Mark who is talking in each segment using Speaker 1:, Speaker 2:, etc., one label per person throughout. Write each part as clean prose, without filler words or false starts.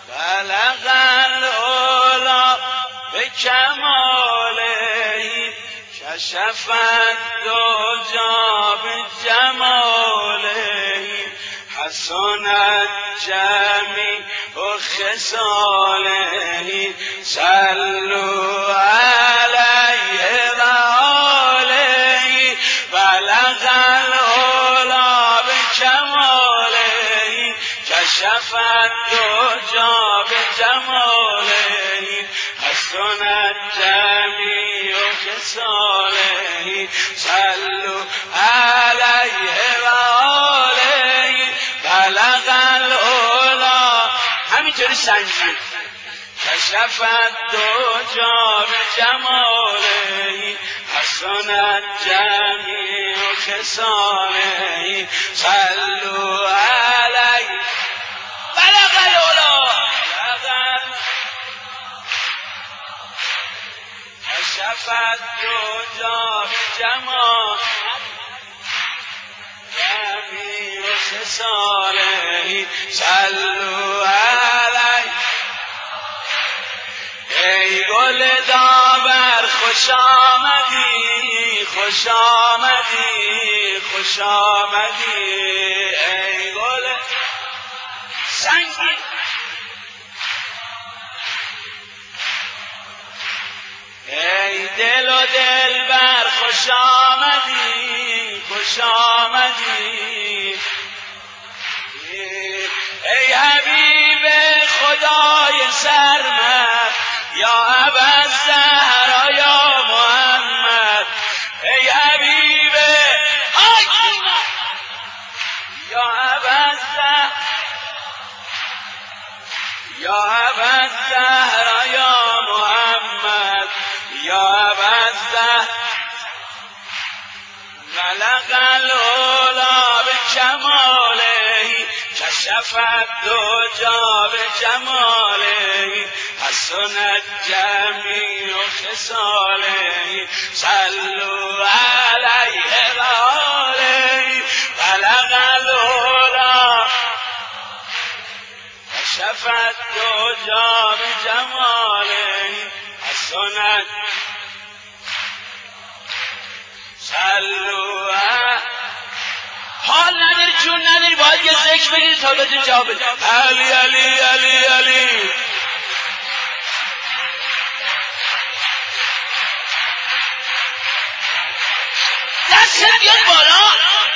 Speaker 1: بلغ العلا به کماله کشف الدجا به جماله حسنت جمیع خصاله صلوا علیه و آله بلغ العلا به کماله کشف الدجا به جماله حسنت جمیع خصاله صلوا علیه و آله بلغ العلا همینطوری سنجید کشف الدجا به جماله حسنت جمیع خصاله صلوا علیه بلغ العلا کشف الدجا به جماله جمیع خصاله صلوا علیه ای گل داور خوش آمدی خوش آمدی خوش آمدی ای گل سنگی ای دل و دلبر خوش آمدی خوش آمدی ای حبیب خدای سرمد یا ابوالزهرا یا محمد ای حبیب یا ابوالزهرا یا ابوالزهرا یا محمد یا ابوالزهرا بلغ العلا به کماله کشف الدجا به جماله حسنت جمیع خصاله صلوا علیه و آله بلغ العلا کشف الدجا به جماله حسنت صلوا حال نداری جون نداری باید یه ذکر بگیری تا بهتون جواب بده علی علی علی علی دست بیاد بالا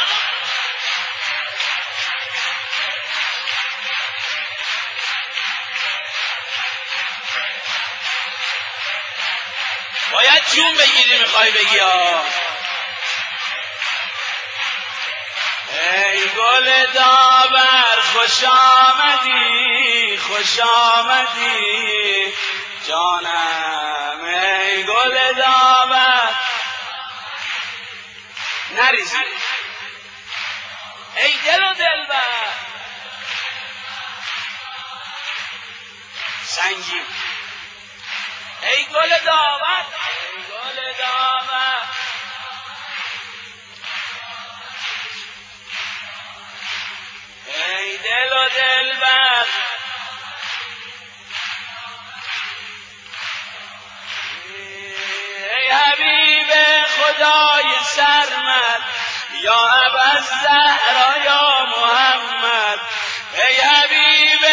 Speaker 1: باید جون بگیری میخوای بگی ای گل داور خوش آمدی خوش آمدی جانم ای گل داور نریزی ای دل و دلبر سنگی ای گل داور ای گل داور ای دل و دلبر ای حبیب خدای سرمد یا ابوالزهرا یا محمد ای حبیب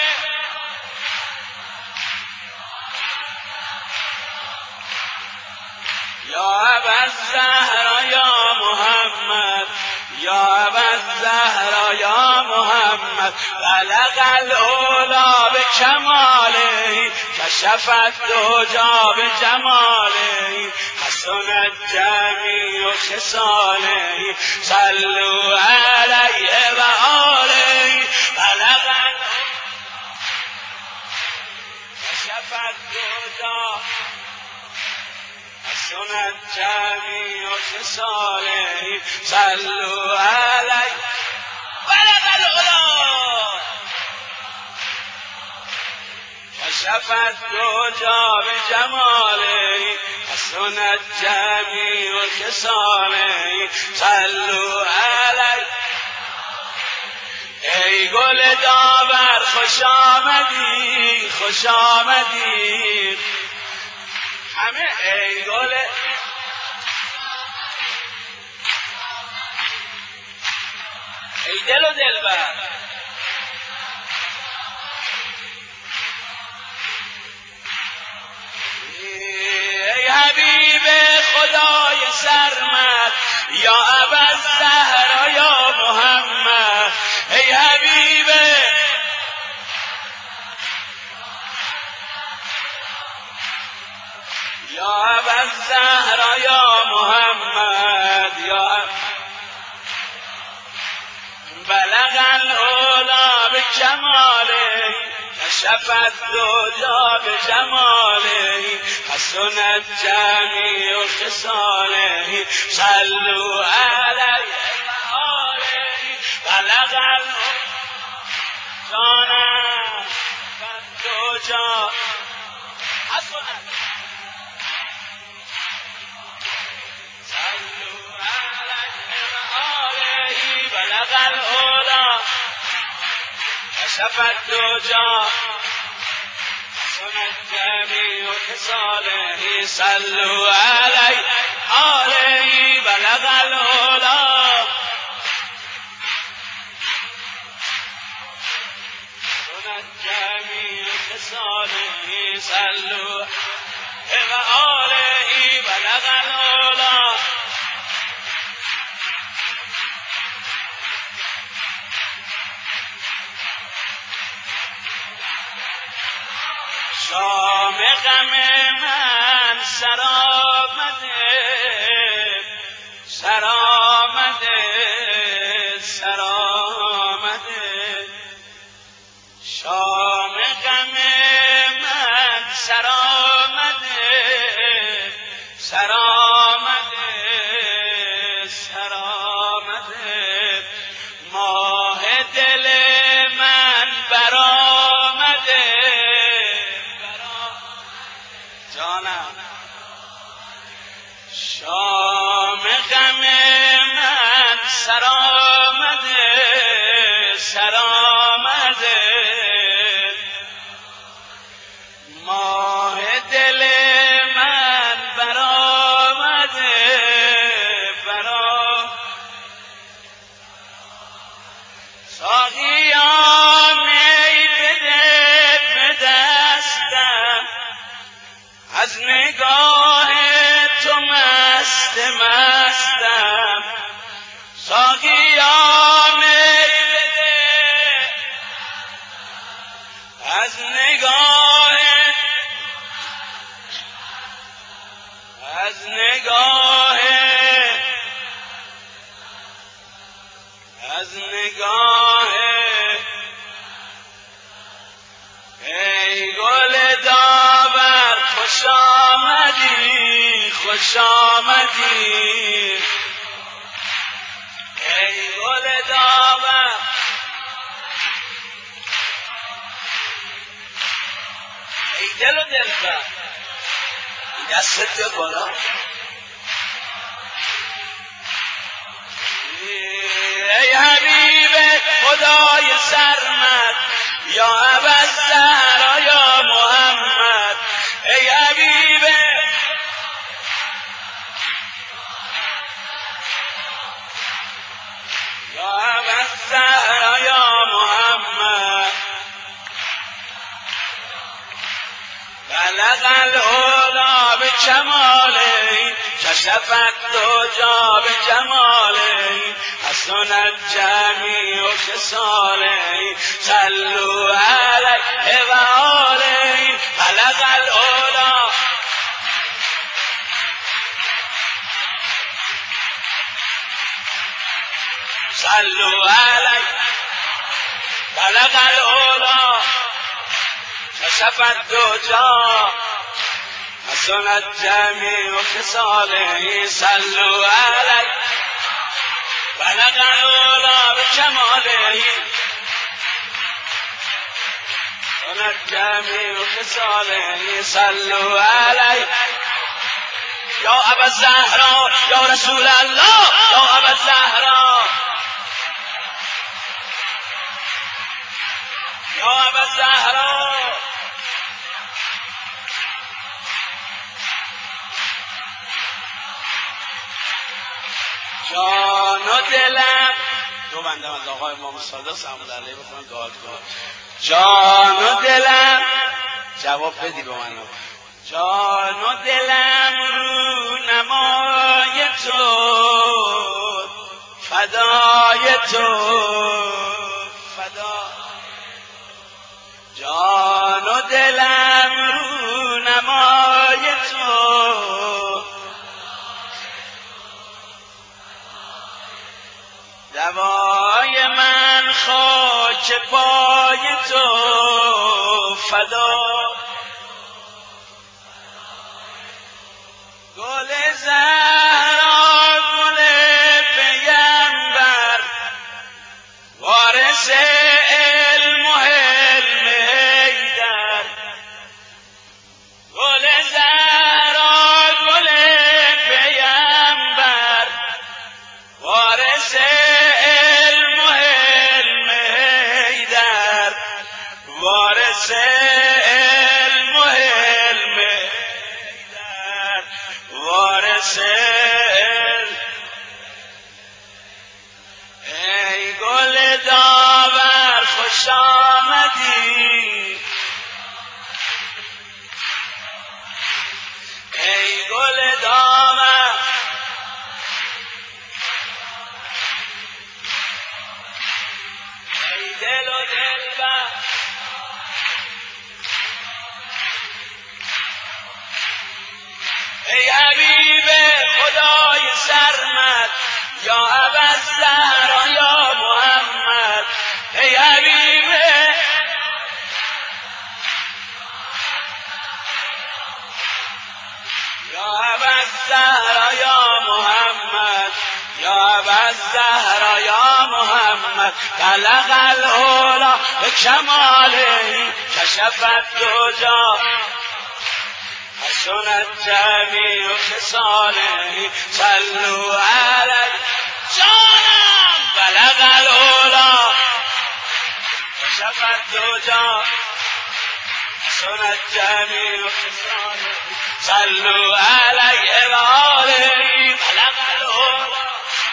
Speaker 1: یا ابوالزهرا یا محمد یا ابوالزهرا یا محمد بلغ العلا به کماله کشف الدجا به جماله حسنت جمیع خصاله صلوا علیه و آله بلغ کشف الدجا حسنت جمیع خصاله صلوا علیه بلغ العلا کشف الدجا به جماله حسنت جمیع خصاله صلوا علیه ای گل داور خوش آمدی خوش آمدی همه ای گل ای دل و دلبر ای حبیب خدای سرمد یا ابوالزهرا یا محمد ای حبیب یا ابوالزهرا یا محمد یا بلغ العلا بجماله کشف الدجا بجماله حسنت جمیع خصاله صلوا علیه وآله بلغ العلا الدجا حسنت صلوا علیه وآله بلغ العلا کشف الدجا حسنت جمیع خصاله صلوا علیه آله بلغ العلا حسنت جمیع خصاله صلوا آله بلغ العلا شام غم من سرآمده سرآمده سرآمده شام غم من سرآمده سرآمده سرآمده ماه دل من برآمده جانم شام غم من سرآمده سرآمده ماه دل من برآمده ساقیا می بده به دستم از نگاه تو مست مستم ساقیا می بده از نگاه ای گل داور خوش آمدی خوش آمدی ای گل داور ای دل و دلبر دستت به بالا ای حبیب خدای سرمد یا ابوالزهرا یا محمد ای حبیب یا ابوالزهرا یا محمد بلغ العلا بجماله کشف الدجا بجماله حسنت جمیع خصاله صلوا علیه وآله بلغ العلا صلوا علیه بلغ العلا کشف الدجا حسنت جمیع خصاله صلوا علیه بلغ العلا بجماله حسنت جمیع خصاله صلوا علیه یا ابوالزهرا یا رسول الله یا ابوالزهرا آب زهرا جان و دلم دو بنده از آقای امام صادق سلام علیه بخونم دعا کنم. جان و دلم جواب بدی به من. جان و دلم رو نمای تو فدای تو فدا. جان و دلم رو نمای تو دوای من خاک پای تو فدا. گل زهرا گل پیمبر وارث علم و حلم حیدر. گل زهرا گل پیمبر وارث علم و حلم حیدر. وارث علم و حلم حیدر. وارث ای گل داور خوش آمدی. ای گل داور ای دل و دلبر ای حبیب خدای سرمد یا ابوالزهرا یا محمد. ای حبیب یا ابوالزهرا یا محمد. یا ابوالزهرا یا محمد. بلغ العلا به کماله کشف الدجی حسنت جمیع خصاله. صلوا علی جانم بلغ العلا کشف الدجی حسنت جمیع خصاله. صلوا علیه و آله بلغ العلا.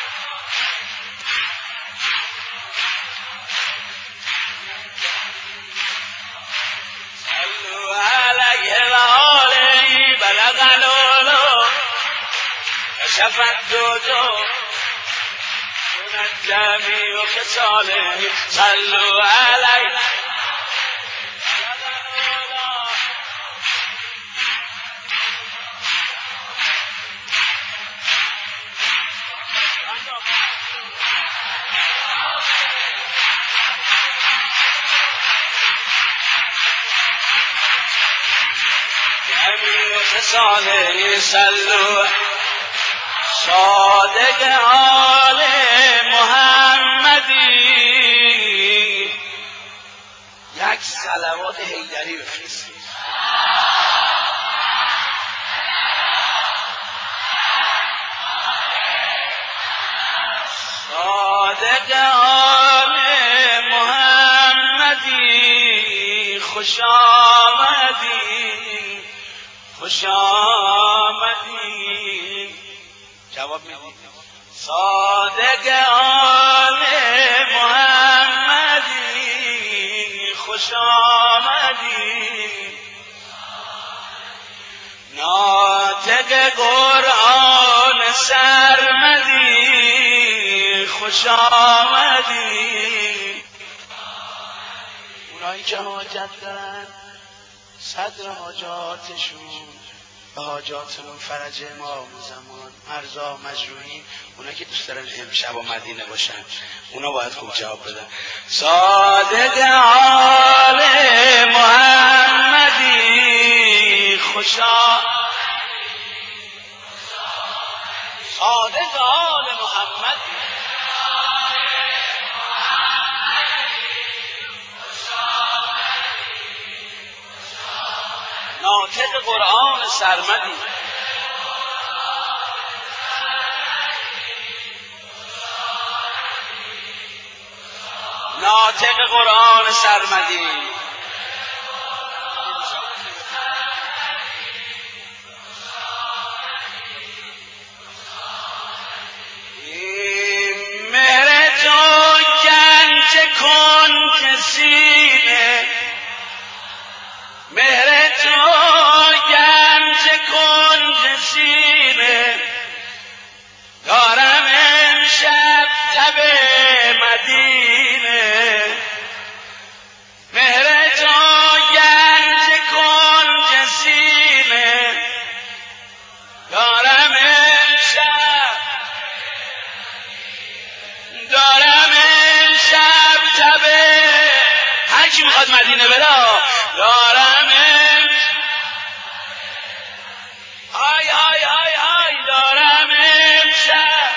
Speaker 1: صلوا علیه و آله بلغ العلا کشف الدجی حسنت جمیع خصاله. صلوا علیه خصاله. صلوا صادق آل محمدی. یک صلوات حیدری بفرستید. صادق آل محمدی خوش آمدی خوش آمدی. جواب میدید. صادق آل محمدی خوش آمدی. ناطق قرآن سرمدی خوش آمدی. اونایی که حاجت دارن صدر حاجاتشون و حاجاتون فرج امام زمان مرزا مجروحی، اونا که دوست دارن امشب و مدینه باشن اونا باید خوب جواب بدن. صادق آل محمدی خوشا. صادق آل محمدی ناطق قرآن سرمدی ناطق قرآن سرمدی مهر تو گنج کن سینه مهر تو گنج کن سینه دارم امشب تب مدینه مهر تو گنج کن سینه دارم امشب تب هر کی میخواد مدینه بره دارم های های های های دارم امشب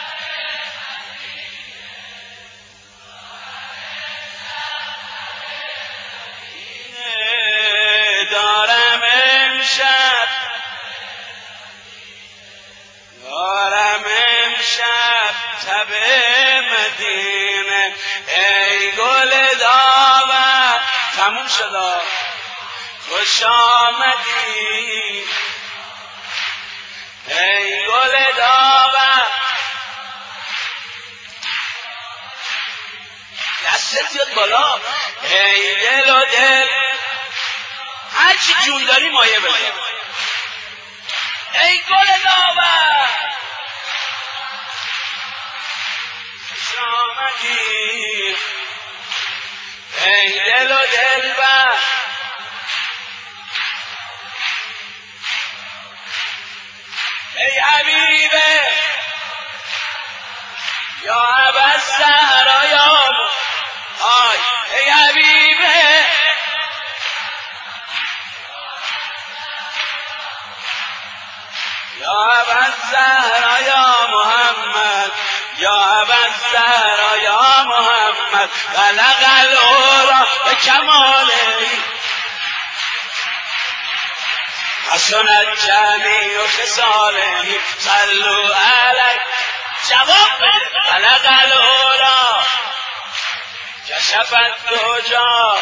Speaker 1: دارم امشب تب مدینه ای گل داور تموم شد خوش آمدی ای گل داور دستت بیاد بالا ای دل و دل هرچی جون داری مایه بزن ای گل داور خوش آمدی ای دل و دلبر ای حبیبه یا ابوالزهرا یا آی ای حبیبه یا ابوالزهرا یا محمد یا ابوالزهرا یا محمد بلغ العلا به کماله حسنت جمیع خصاله صلوا علیه جواب بده بلغ العلا کشف الدجی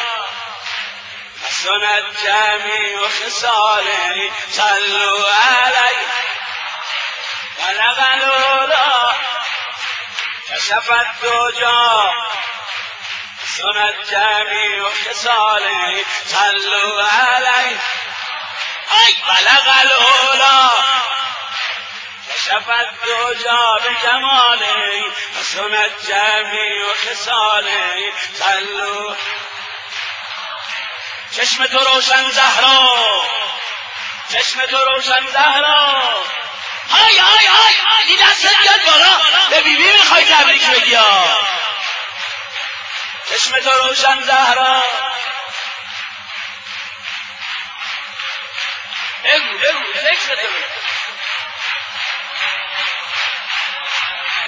Speaker 1: حسنت جمیع خصاله صلوا علیه بلغ العلا کشف الدجی حسنت جمیع خصاله صلوا علیه ای بلغ العلا کشف الدجی بجماله حسنت جمیع خصاله صلوا چشم تو روشن زهرا چشم تو روشن زهرا های های های این دستت بیاد بالا به بیبی میخوای تبریک بگی چشم تو روشن زهرا بگو بگو